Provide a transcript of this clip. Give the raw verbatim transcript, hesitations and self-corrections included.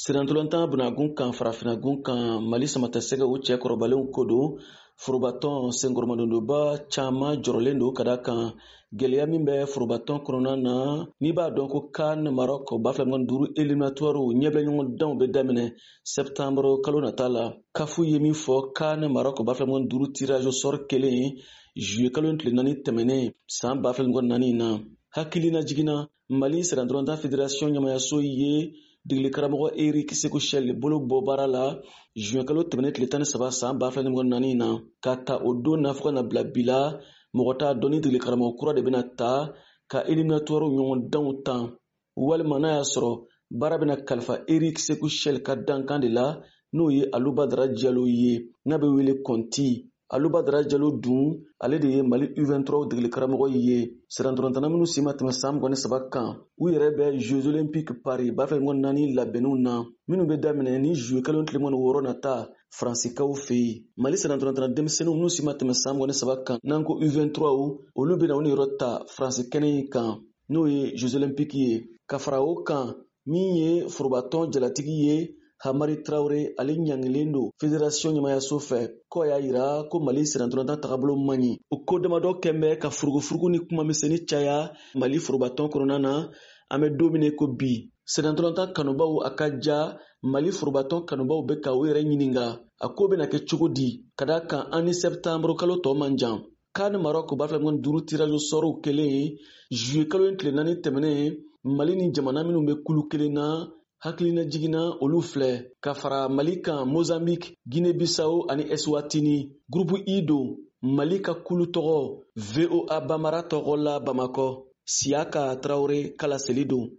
Sirantolontan bunagun kan farafinagun kan Mali samatasɛgɛ u cɛ kɔrɔbalenw ko don furubatɔn senkɔrɔmadondoba caman jɔrɔlen don ka da kan gɛlɛya min bɛ furubatɔn kɔnɔna na. N'i b'a dɔn ko CAN Maroc ba fila ni duuru éliminatoire ɲɛbɛ ɲɔgɔn danw bɛ daminɛ septembre kalo nata la. CAF ye min fɔ CAN Maroc ba fila ni duuru tirage au sort kelen juillet kalo tile naani tɛmɛnen san ba fila ni naani na. Hakilina jiginna Mali Sirantolontan Fédération ɲɛmayaso ye degeli karamɔgɔ Eric Sékou Chel bolo bɔ baara la juin kalo tɛmɛnen tile tan ni saba san ba fila ni naani na. Ka ta o don na fɔ ka na bila bi la, mɔgɔ t'a dɔn ni degeli karamɔgɔ kura de bɛna ta ka éliminatoire ɲɔgɔn danw tan, walima n'a y'a sɔrɔ baara bɛna kalifa Eric Sékou Chel ka dankan de la, n'o ye Alou Badara Diallo ye, n'a bɛ wele Kɔnti. Alou Badara Diallo dun ale de ye Mali U vingt-trois degeli karamɔgɔ ye. Sirantolontanna minnu si ma tɛmɛ san mugan ni saba kan u yɛrɛ bɛ Jeux Olympiques Paris ba fila ni naani labɛnniw na minnu bɛ daminɛ ni juillet kalo tile mugan ni wɔɔrɔ nata Faransikaw fɛ yen. Mali Sirantolontanna denmisɛnninw minnu si ma tɛmɛ san mugan ni saba kan n'an ko U vingt-trois olu bɛna u ni yɔrɔ ta Faransi kɛnɛ kan n'o ye Jeux Olympiques ye. Ka fara o kan min ye furubatɔn jalatigi ye Hamari Traoré ale ɲangilen don Fédération ɲɛmayaso fɛ k'o y'a yira ko Mali Sirantolontan tagabolo man ɲi. O ko damadɔ kɛn bɛ ka furugufurugu ni kuma misɛnnin caya Mali furubatɔn kɔnɔna na. An bɛ don min ko bi Sirantolontan kanubaw a ka ja Mali furubatɔn kanubaw bɛ ka u yɛrɛ ɲininka a ko bɛna kɛ cogo di ka da kan an ni septembre kalo tɔ man jan. CAN Maroc ba fila ni duuru tirage au sort kelen juillet kalo tile naani tɛmɛnen Mali ni jamana minnu bɛ kulu kelen na hakilina jiginna olu filɛ ka fara Mali kan Mozambique, Guinée-Bissau ani Eswatini. Groupe I don Mali ka kulu tɔgɔ V O A Bamara tɔgɔ la Bamakɔ. Siaka Traoré kala seli don.